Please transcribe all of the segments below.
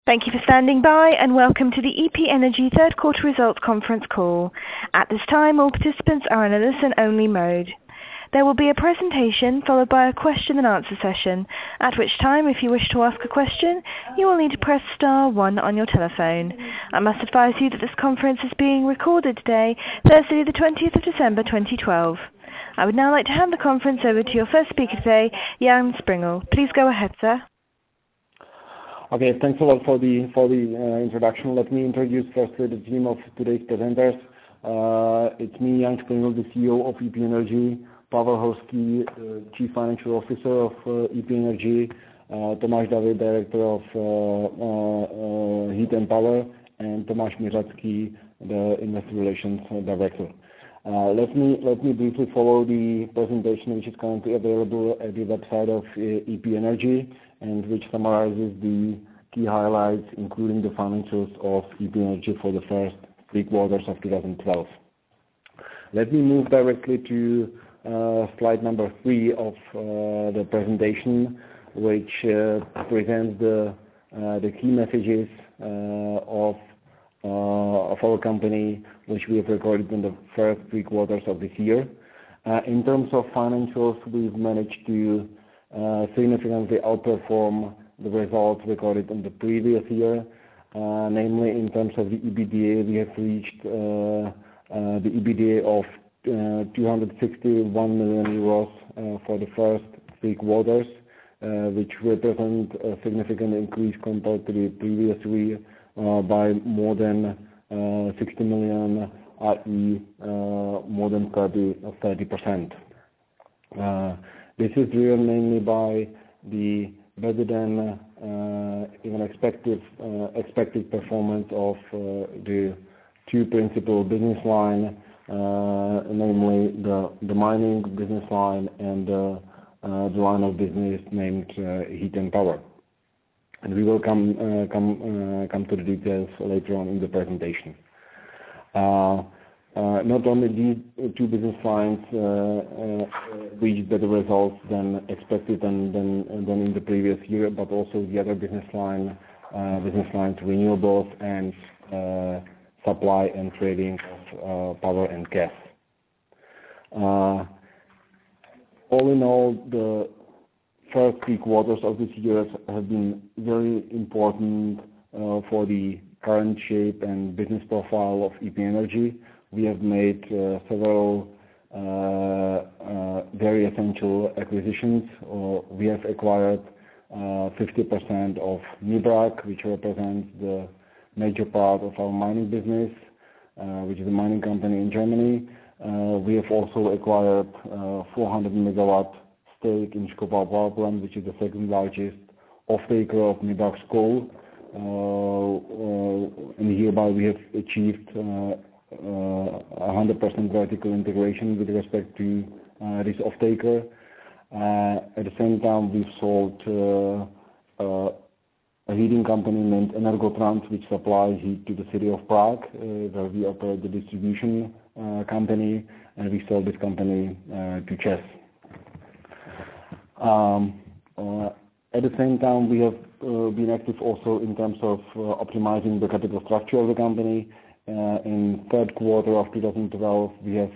Thank you for standing by, and welcome to the EP Energy third quarter results conference call. At this time, all participants are in a listen-only mode. There will be a presentation followed by a question and answer session, at which time, if you wish to ask a question, you will need to press star one on your telephone. I must advise you that this conference is being recorded today, Thursday the 20th of December 2012. I would now like to hand the conference over to your first speaker today, Jan Springel. Please go ahead, sir. Okay, thanks a lot for the introduction. Let me introduce firstly the team of today's presenters. It's me, Jan Springel, the CEO of EP Energy, Pavel Horsky, Chief Financial Officer of EP Energy, Tomáš David, Director of Heat and Power, and Tomáš Mířadský, the Investor Relations Director. Let me briefly follow the presentation which is currently available at the website of EP Energy, and which summarizes the key highlights, including the financials of EP Energy for the first 3 quarters of 2012. Let me move directly to slide number 3 of the presentation, which presents the key messages of our company, which we have recorded in the first 3 quarters of this year. In terms of financials, we've managed to significantly outperform the results recorded in the previous year. Namely, in terms of the EBITDA, we have reached the EBITDA of 261 million euros for the first 3 quarters, which represent a significant increase compared to the previous year by more than 60 million, i.e. more than 30%. This is driven mainly by the better than even expected performance of the 2 principal business line, namely the mining business line and the line of business named Heat and Power. And we will come to the details later on in the presentation. Not only these 2 business lines reached better results than expected than in the previous year, but also the other business lines, renewables and supply and trading of power and gas. All in all, the first 3 quarters of this year have been very important for the current shape and business profile of EP Energy. We have made several very essential acquisitions. We have acquired 50% of Nibrak, which represents the major part of our mining business, which is a mining company in Germany. We have also acquired 400 megawatt stake in Schkopau Power Plant, which is the second largest off-taker of Nibrak's coal. And hereby we have achieved 100% vertical integration with respect to this off-taker. At the same time, we've sold a heating company named Energotrans, which supplies heat to the city of Prague, where we operate the distribution company, and we sold this company to ČEZ. At the same time, we have been active also in terms of optimizing the capital structure of the company. In third quarter of 2012, we have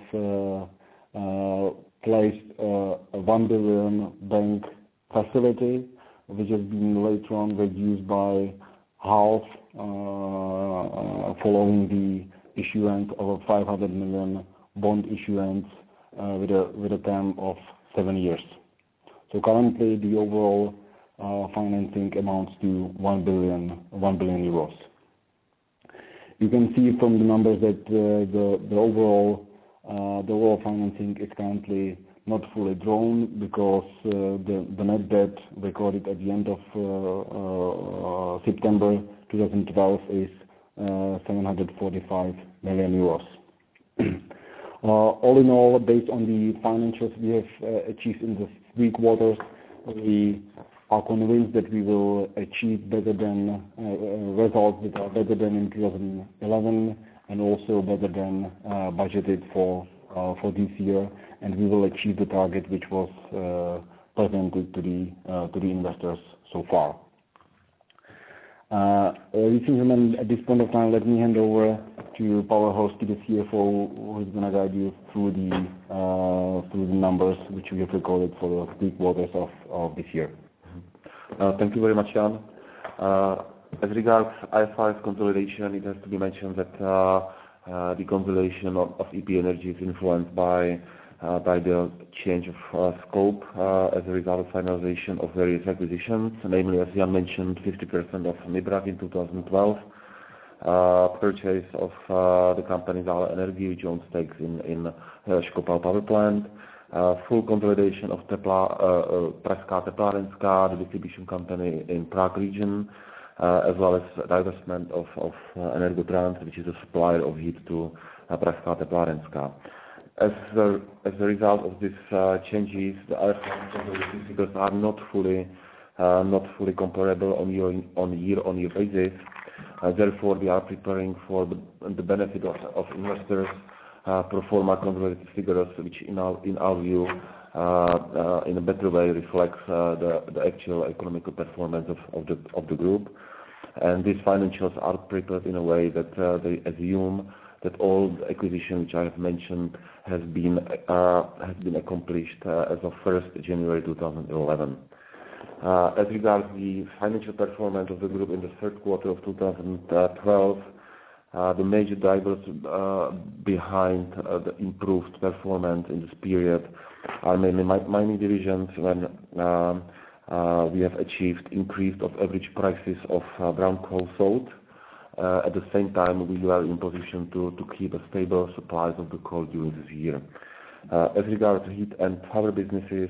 placed a 1 billion bank facility, which has been later on reduced by half following the issuance of a 500 million bond issuance with a term of 7 years. So currently, the overall financing amounts to 1 billion euros. You can see from the numbers that the overall financing is currently not fully drawn, because the net debt recorded at the end of September 2012 is 745 million euros. All in all, based on the financials we have achieved in the 3 quarters, we are convinced that we will achieve better than results that are better than in 2011, and also better than budgeted for this year, and we will achieve the target which was presented to the investors so far. Ladies and gentlemen, at this point of time, let me hand over to Pavel Horsky, the CFO, who is going to guide you through the numbers which we have recorded for the 3 quarters of this year. Thank you very much, Jan. As regards IFRS consolidation, it has to be mentioned that the consolidation of EP Energy is influenced by the change of scope as a result of finalization of various acquisitions, namely, as Jan mentioned, 50% of Nibrak in 2012, purchase of the company Zála Energy, which owns stakes in Škopal power plant, full consolidation of Pražská teplárenská, the distribution company in Prague region, as well as divestment of Energotrans, which is a supplier of heat to Pražská teplárenská. As a result of these changes, the IFRS consolidated figures are not fully comparable on year-on-year basis. Therefore, we are preparing for the benefit of investors pro forma consolidated figures, which in our view in a better way reflects the actual economical performance of the group. And these financials are prepared in a way that they assume that all the acquisition which I have mentioned has been accomplished as of 1st January 2011. As regards the financial performance of the group in the 3rd quarter of 2012, the major drivers behind the improved performance in this period are mainly mining divisions, when we have achieved increase of average prices of brown coal sold. At the same time, we are in position to keep a stable supplies of the coal during this year. As regards heat and power businesses,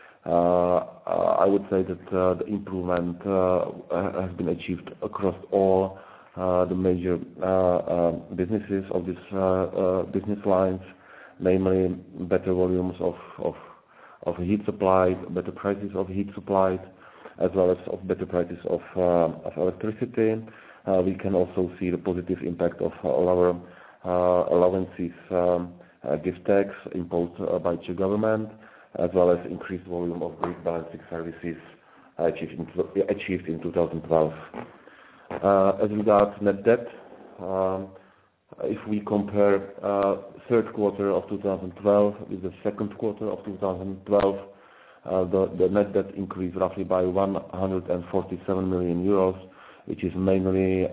I would say that the improvement has been achieved across all the major businesses of this business lines, namely better volumes of heat supplied, better prices of heat supplied, as well as of better prices of electricity. We can also see the positive impact of lower allowances, gift tax imposed by Czech government, as well as increased volume of grid balancing services achieved in 2012. As regards net debt, if we compare 3rd quarter of 2012 with the 2nd quarter of 2012, the net debt increased roughly by 147 million euros, which is mainly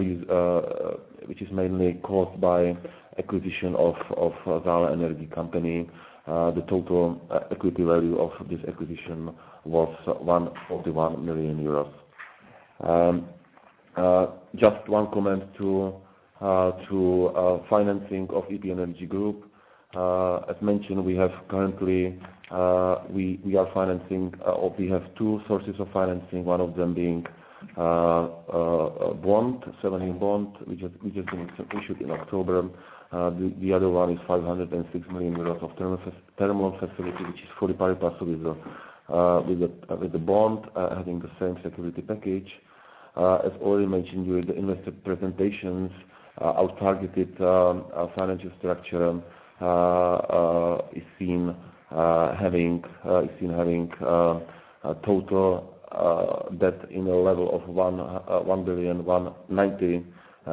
caused by acquisition of Zála Energy company. The total equity value of this acquisition was 141 million euros. Just one comment to financing of EP Energy Group. As mentioned, we have currently we are financing, or we have 2 sources of financing. One of them being bond, 7-year bond, which has been issued in October. The other one is 506 million euros of term loan facility, which is fully pari passu with the bond, having the same security package. As already mentioned during the investor presentations, our targeted financial structure is seen having a total debt in a level of 1,190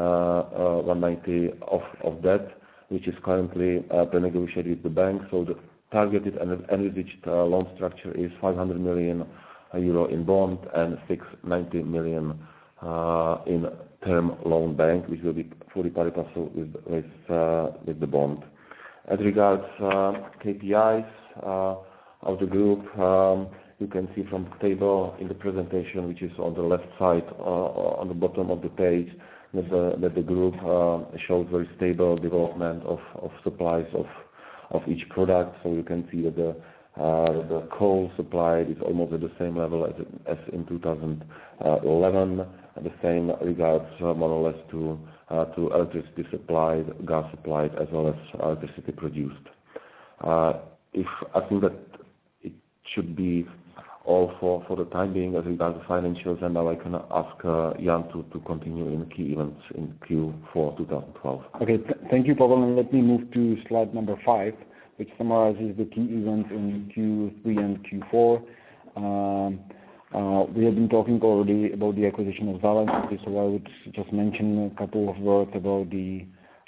of debt, which is currently negotiated with the bank. So the targeted and envisaged loan structure is 500 million euro in bond and 690 million in term loan bank, which will be fully pari passu with the bond. As regards KPIs of the group, you can see from the table in the presentation, which is on the left side, on the bottom of the page, that the group shows very stable development of supplies of each product. So you can see that the coal supplied is almost at the same level as in 2011. And the same regards more or less to electricity supplied, gas supplied, as well as electricity produced. I think that it should be all for the time being as regards the financials, and now I can ask Jan to continue in key events in Q4 2012. Okay, thank you, Pavel, and let me move to slide number 5, which summarizes the key events in Q3 and Q4. We have been talking already about the acquisition of Zeleň, so I would just mention a couple of words about the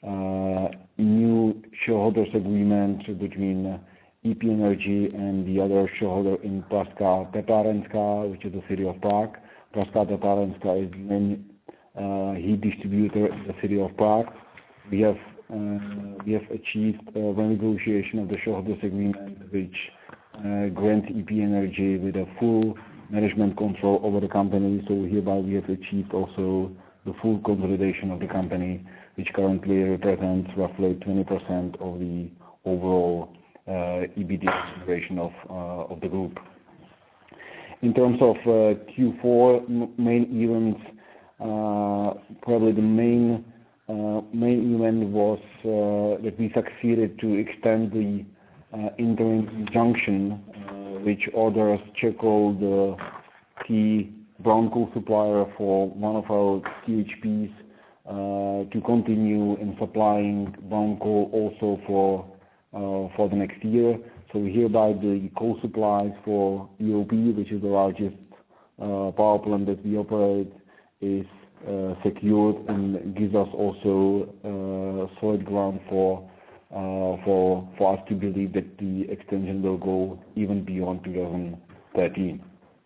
new shareholders agreement between EP Energy and the other shareholder in Pražská Teplárenska, which is the city of Prague. Pražská Teplárenska is the main heat distributor in the city of Prague. We have achieved a renegotiation of the shareholders agreement, which grants EP Energy with a full management control over the company. So hereby we have achieved also the full consolidation of the company, which currently represents roughly 20% of the overall EBITDA generation of the group. In terms of Q4 main events, probably the main event was that we succeeded to extend the interim injunction, which orders Čechol, the key brown coal supplier for one of our CHPs, to continue in supplying brown coal also for the next year. So hereby the coal supplies for EOP, which is the largest power plant that we operate, is secured and gives us also solid ground for us to believe that the extension will go even beyond 2013.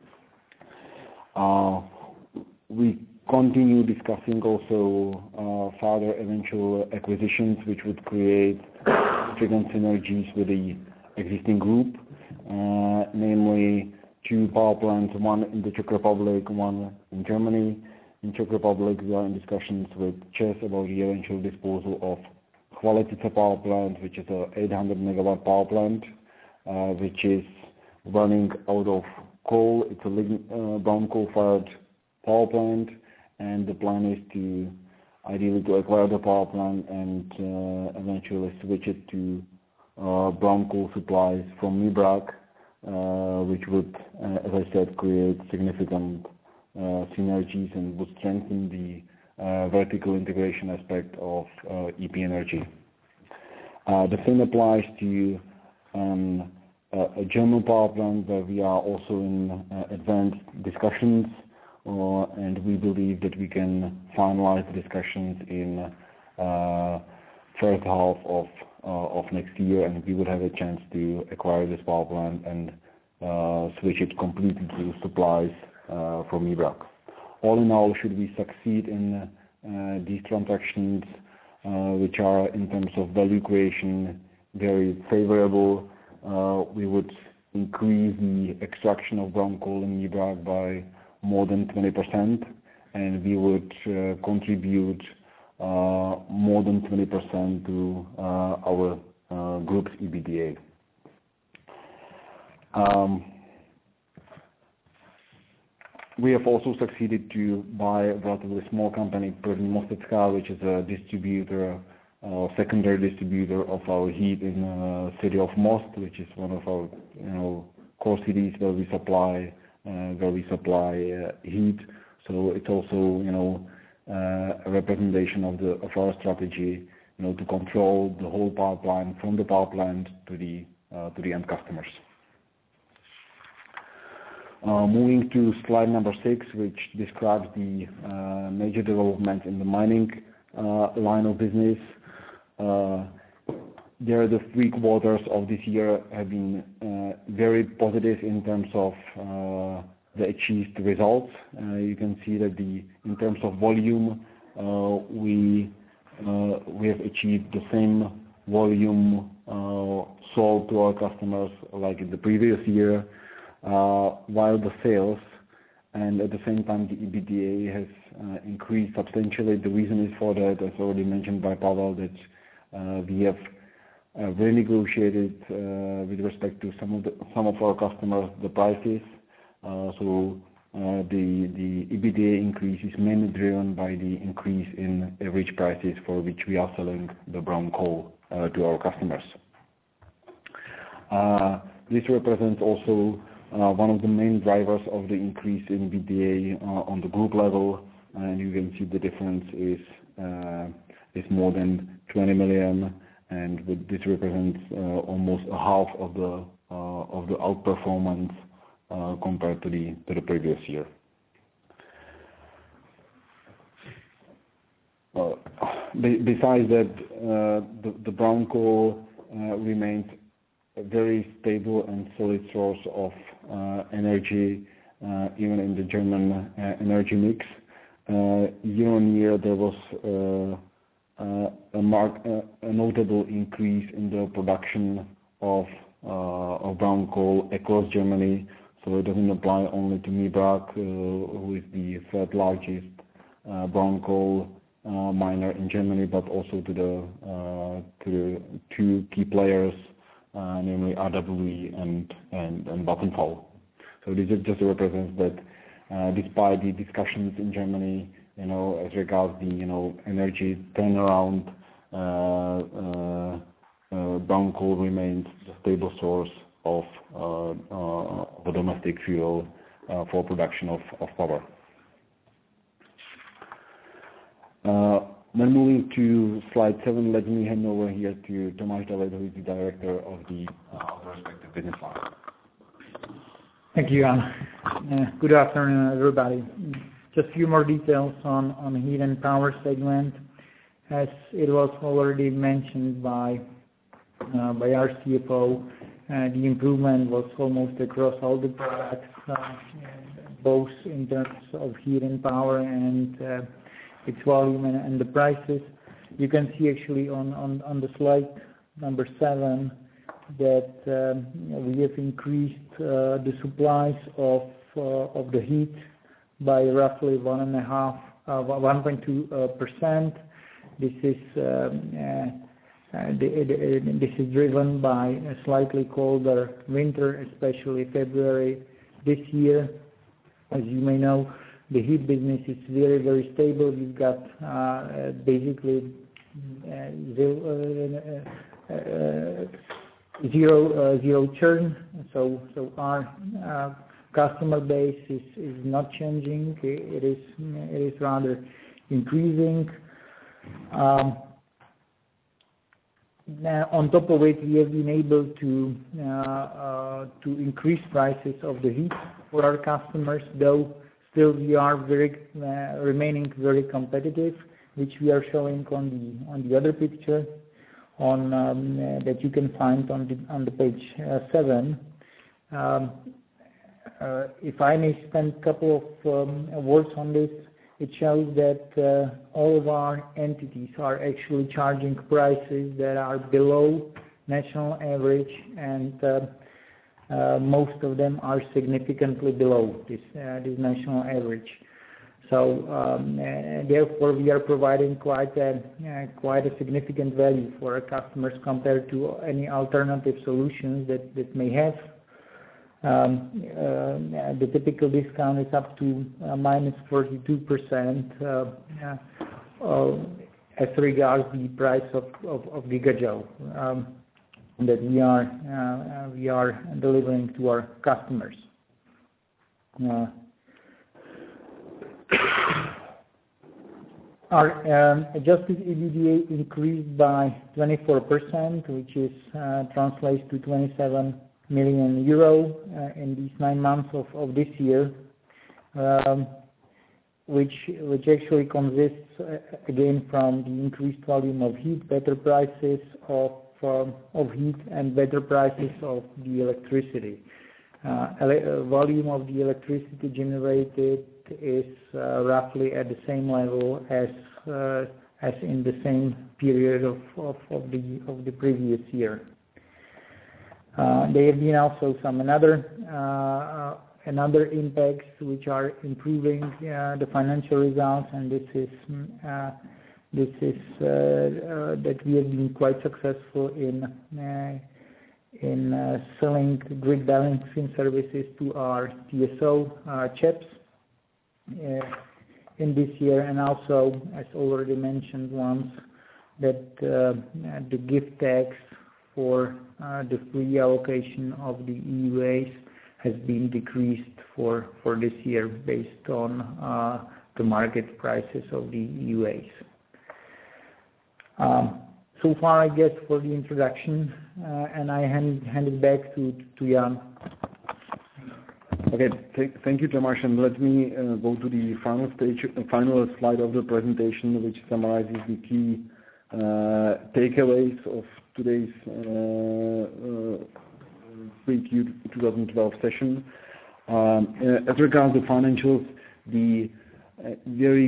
We continue discussing also further eventual acquisitions which would create significant synergies with the existing group, namely 2 power plants, one in the Czech Republic, one in Germany. In Czech Republic, we are in discussions with ČEZ about the eventual disposal of Chvaletice power plant, which is a 800 megawatt power plant, which is running out of coal. It's a brown coal-fired power plant, and the plan is to ideally to acquire the power plant and eventually switch it to brown coal supplies from Mibrak, which would, as I said, create significant synergies and would strengthen the vertical integration aspect of EP Energy. The same applies to a German power plant where we are also in advanced discussions, and we believe that we can finalize the discussions in first half of next year, and we would have a chance to acquire this power plant and switch it completely to supplies from Mibrak. All in all, should we succeed in these transactions, which are in terms of value creation very favorable, we would increase the extraction of brown coal in Mibrak by more than 20%, and we would contribute more than 20% to our group's EBITDA. We have also succeeded to buy a relatively small company, První Mostecká, which is a distributor, secondary distributor of our heat in the city of Most, which is one of our core cities where we supply heat. So it's also a representation of our strategy, to control the whole power plant from the power plant to the end customers. Moving to slide number 6, which describes the major development in the mining line of business. There, the 3 quarters of this year have been very positive in terms of the achieved results. You can see that in terms of volume, we have achieved the same volume sold to our customers like in the previous year, while the sales and at the same time the EBITDA has increased substantially. The reason is for that, as already mentioned by Pavel, that we have renegotiated with respect to some of our customers the prices. So the EBITDA increase is mainly driven by the increase in average prices for which we are selling the brown coal to our customers. This represents also one of the main drivers of the increase in EBITDA on the group level, and you can see the difference is more than 20 million, and this represents almost a half of the outperformance compared to the previous year. Besides that, the brown coal remains a very stable and solid source of energy, even in the German energy mix. Year on year, there was a notable increase in the production of brown coal across Germany. So it doesn't apply only to Mibrak, who is the third largest brown coal miner in Germany, but also to the two key players, namely RWE and Vattenfall. So this just represents that despite the discussions in Germany, as regards the energy turnaround, brown coal remains a stable source of the domestic fuel for production of power. Then moving to slide 7, let me hand over here to Tomáš Dalec, who is the director of the respective business line. Thank you, Jan. Good afternoon, everybody. Just a few more details on heat and power segment. As it was already mentioned by our CFO, the improvement was almost across all the products, both in terms of heat and power and its volume and the prices. You can see actually on the slide number 7 that we have increased the supplies of the heat by roughly 1.2%. This is driven by a slightly colder winter, especially February this year. As you may know, the heat business is very, very stable. We've got basically zero churn. So our customer base is not changing. It is rather increasing. On top of it, we have been able to increase prices of the heat for our customers, though still we are remaining very competitive, which we are showing on the other picture that you can find on the page 7. If I may spend a couple of words on this, it shows that all of our entities are actually charging prices that are below national average, and most of them are significantly below this national average. So therefore, we are providing quite a significant value for our customers compared to any alternative solutions that may have. The typical discount is up to minus 42% as regards the price of gigajoule that we are delivering to our customers. Our adjusted EBITDA increased by 24%, which translates to 27 million euro in these 9 months of this year, which actually consists again from the increased volume of heat, better prices of heat, and better prices of the electricity. Volume of the electricity generated is roughly at the same level as in the same period of the previous year. There have been also some another impacts which are improving the financial results, and this is that we have been quite successful in selling grid balancing services to our TSO CHEPS in this year, and also, as already mentioned once, that the gift tax for the free allocation of the EUAs has been decreased for this year based on the market prices of the EUAs. So far, I guess, for the introduction, and I hand it back to Jan. Okay. Thank you, Tomáš. And let me go to the final slide of the presentation, which summarizes the key takeaways of today's 3Q 2012 session. As regards the financials, the very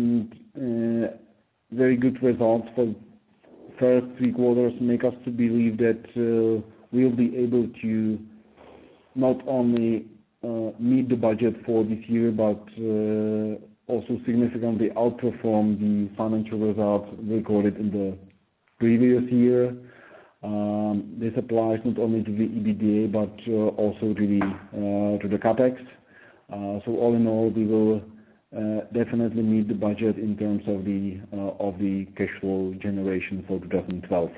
good results for first 3 quarters make us to believe that we'll be able to not only meet the budget for this year, but also significantly outperform the financial results recorded in the previous year. This applies not only to the EBITDA, but also to the CapEx. So all in all, we will definitely meet the budget in terms of the cash flow generation for 2012.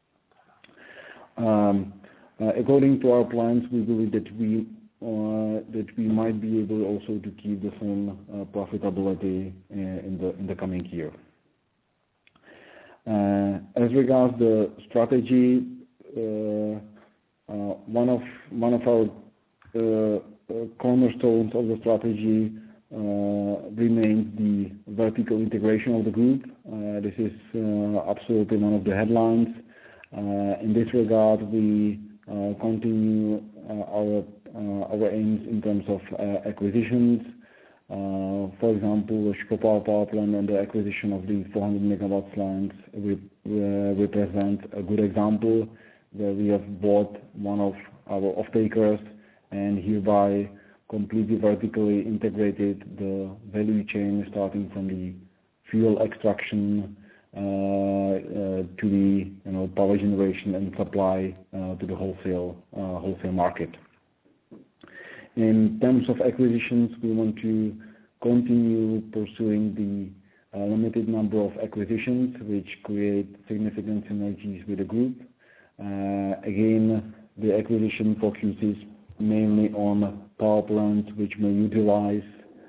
According to our plans, we believe that we might be able also to keep the same profitability in the coming year. As regards the strategy, one of our cornerstones of the strategy remains the vertical integration of the group. This is absolutely one of the headlines. In this regard, we continue our aims in terms of acquisitions. For example, the Schkopau power plant and the acquisition of the 400 megawatts lines represent a good example where we have bought one of our off-takers and hereby completely vertically integrated the value chain, starting from the fuel extraction to the power generation and supply to the wholesale market. In terms of acquisitions, we want to continue pursuing the limited number of acquisitions which create significant synergies with the group. Again, the acquisition focuses mainly on power plants which may utilize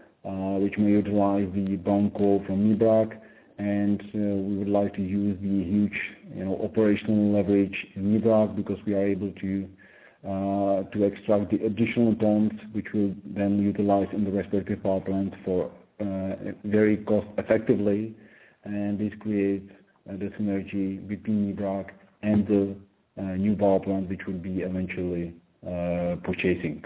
the brown coal from Mibrak, and we would like to use the huge operational leverage in Mibrak, because we are able to extract the additional tons which will then utilize in the respective power plant for very cost effectively, and this creates the synergy between Mibrak and the new power plant which will be eventually purchasing.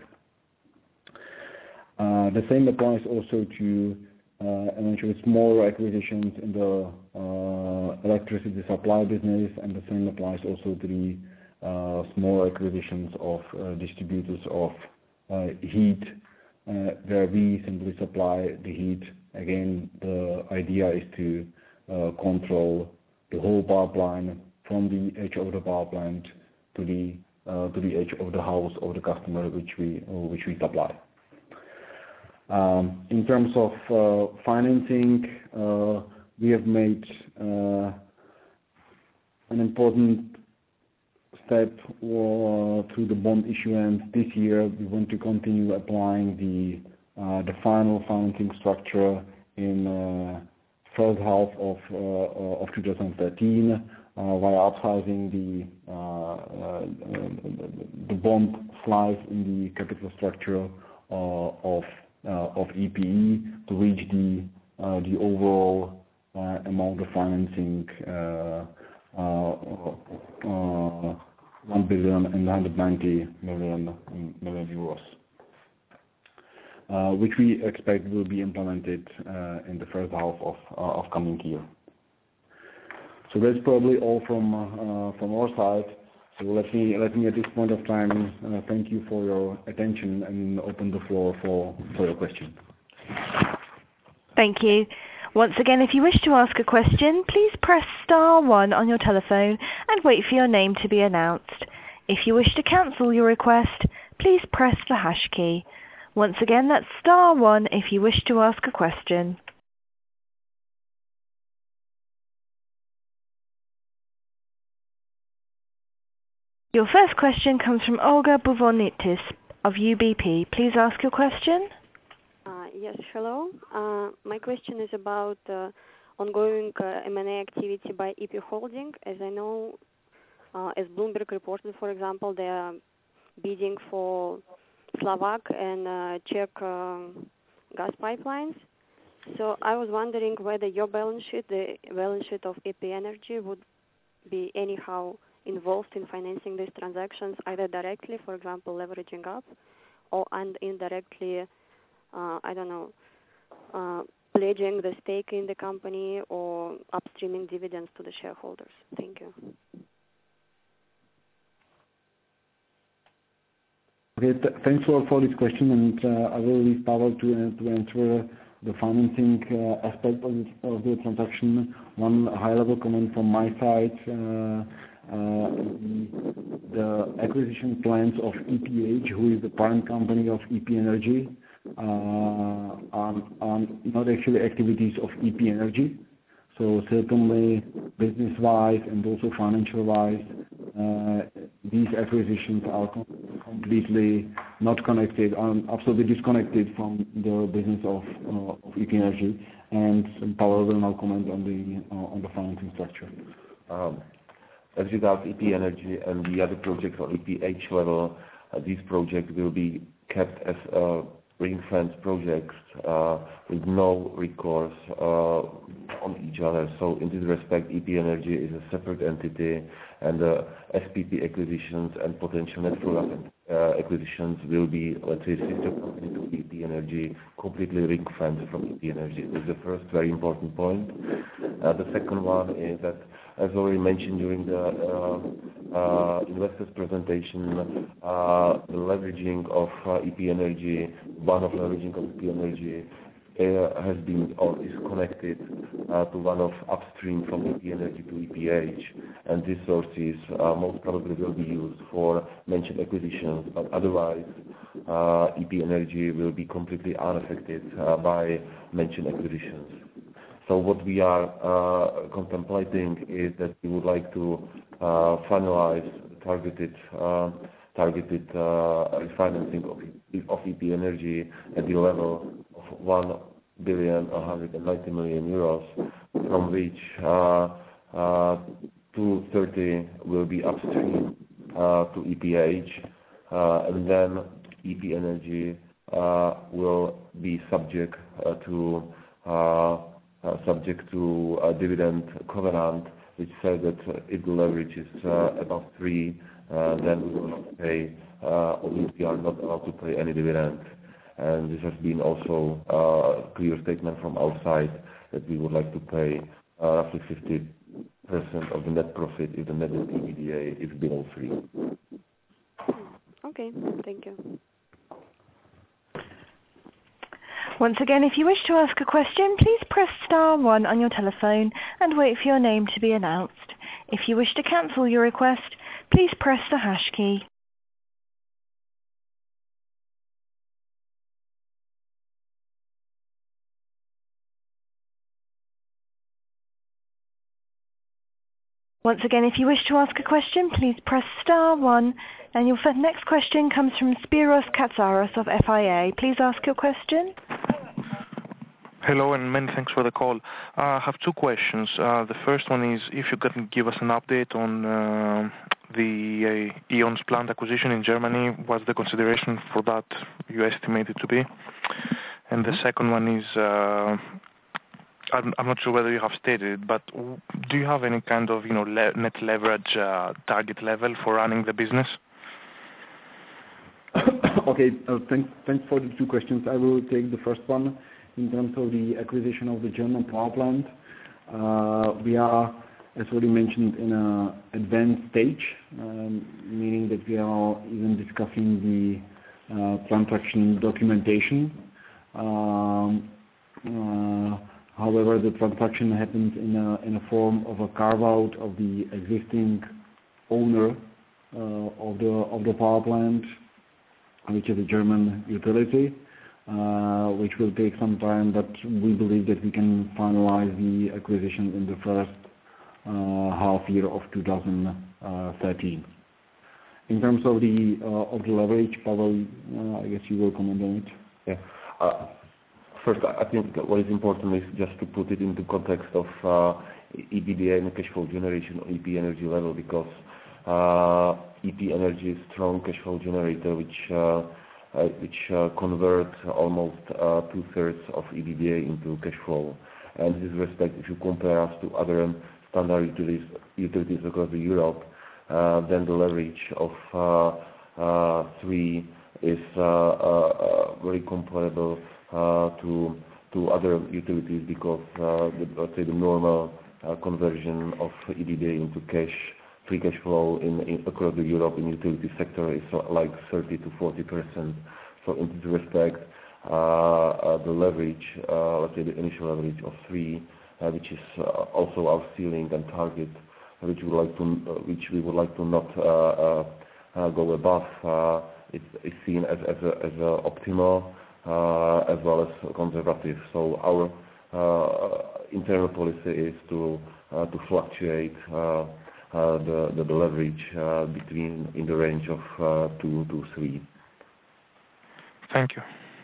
The same applies also to eventually smaller acquisitions in the electricity supply business, and the same applies also to the small acquisitions of distributors of heat, where we simply supply the heat. Again, the idea is to control the whole power line from the edge of the power plant to the edge of the house of the customer which we supply. In terms of financing, we have made an important step through the bond issuance this year. We want to continue applying the final financing structure in first half of 2013 while upsizing the bond slice in the capital structure of EPE to reach the overall amount of financing 1,990 million euros, which we expect will be implemented in the first half of coming year. So that's probably all from our side. So let me at this point of time thank you for your attention and open the floor for your questions. Thank you. Once again, if you wish to ask a question, please press star 1 on your telephone and wait for your name to be announced. If you wish to cancel your request, please press the hash key. Once again, that's star 1 if you wish to ask a question. Your first question comes from Olga Buvonitis of UBP. Please ask your question. Yes, hello. My question is about ongoing M&A activity by EP Holding. As I know, as Bloomberg reported, for example, they are bidding for Slovak and Czech gas pipelines. So I was wondering whether your balance sheet, the balance sheet of EP Energy, would be anyhow involved in financing these transactions, either directly, for example, leveraging up, and indirectly, pledging the stake in the company or upstreaming dividends to the shareholders. Thank you. Okay, thanks for this question, and I will leave Pavel to answer the financing aspect of the transaction. One high-level comment from my side. The acquisition plans of EPH, who is the parent company of EP Energy, are not actually activities of EP Energy. So certainly business-wise and also financial-wise, these acquisitions are completely not connected, absolutely disconnected from the business of EP Energy. And Pavel will now comment on the financing structure. As regards EP Energy and the other projects on EPH level, these projects will be kept as ring-fence projects with no recourse on each other. So in this respect, EP Energy is a separate entity, and SPP acquisitions and potential net flow acquisitions will be, let's say, sister company to EP Energy, completely ring-fenced from EP Energy. This is the first very important point. The second one is that, as already mentioned during the investors presentation, the leveraging of EP Energy, one of leveraging of EP Energy has been or is connected to one of upstream from EP Energy to EPH, and these sources most probably will be used for mentioned acquisitions, but otherwise EP Energy will be completely unaffected by mentioned acquisitions. So what we are contemplating is that we would like to finalize the targeted refinancing of EP Energy at the level of 1,190 million euros, from which 230 will be upstream to EPH, and then EP Energy will be subject to a dividend covenant, which says that if the leverage is above 3, then we will not pay, or we are not allowed to pay any dividend. And this has been also a clear statement from outside that we would like to pay roughly 50% of the net profit if the net EBITDA is below 3. Okay, thank you. Once again, if you wish to ask a question, please press star 1 on your telephone and wait for your name to be announced. If you wish to cancel your request, please press the hash key. Once again, if you wish to ask a question, please press star 1. And your next question comes from Spiros Katsaros of FIA. Please ask your question. Hello, and many thanks for the call. I have two questions. The first one is if you can give us an update on the E.ON's planned acquisition in Germany. What's the consideration for that you estimate it to be? And the second one is, I'm not sure whether you have stated it, but do you have any kind of net leverage target level for running the business? Okay, thanks for the two questions. I will take the first one. In terms of the acquisition of the German power plant, we are, as already mentioned, in an advanced stage, meaning that we are even discussing the transaction documentation. However, the transaction happens in a form of a carve-out of the existing owner of the power plant, which is a German utility, which will take some time, but we believe that we can finalize the acquisition in the first half year of 2013. In terms of the leverage, Pavel, I guess you will comment on it. Yeah. First, I think what is important is just to put it into context of EBITDA and cash flow generation on EP Energy level, because EP Energy is a strong cash flow generator, which which convert almost 2/3 of EBITDA into cash flow. And in this respect, if you compare us to other standard utilities across Europe, then the leverage of 3 is very comparable to other utilities because let's say the normal conversion of EBITDA into free cash flow across Europe in utility sector is like 30 to 40%. So in this respect, the leverage, let's say the initial leverage of 3, which is also our ceiling and target, which we would like to not go above, is seen as optimal as well as conservative. So our internal policy is to fluctuate the leverage in the range of 2 to 3. Thank you.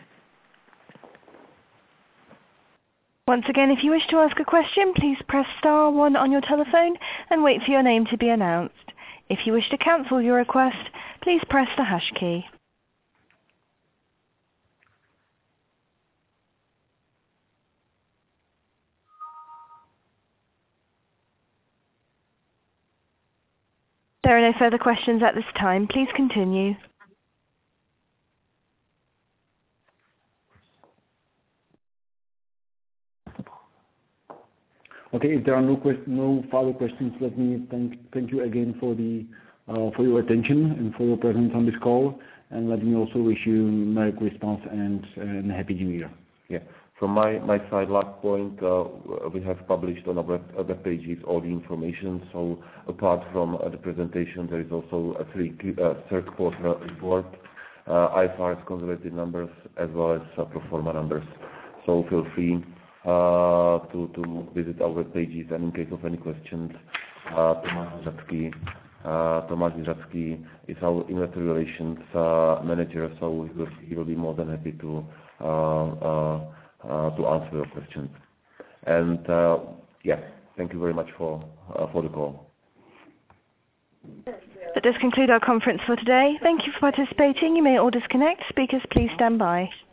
Once again, if you wish to ask a question, please press star 1 on your telephone and wait for your name to be announced. If you wish to cancel your request, please press the hash key. There are no further questions at this time. Please continue. Okay, if there are no further questions, let me thank you again for your attention and for your presence on this call, and let me also wish you Merry Christmas and Happy New Year. Yeah. From my side, last point, we have published on our web pages all the information. So apart from the presentation, there is also a third quarter report, IFRS consolidated numbers as well as pro forma numbers. So feel free to visit our web pages, and in case of any questions, Tomáš Zratsky is our investor relations manager, so he will be more than happy to answer your questions. And yeah, thank you very much for the call. That does conclude our conference for today. Thank you for participating. You may all disconnect. Speakers, please stand by.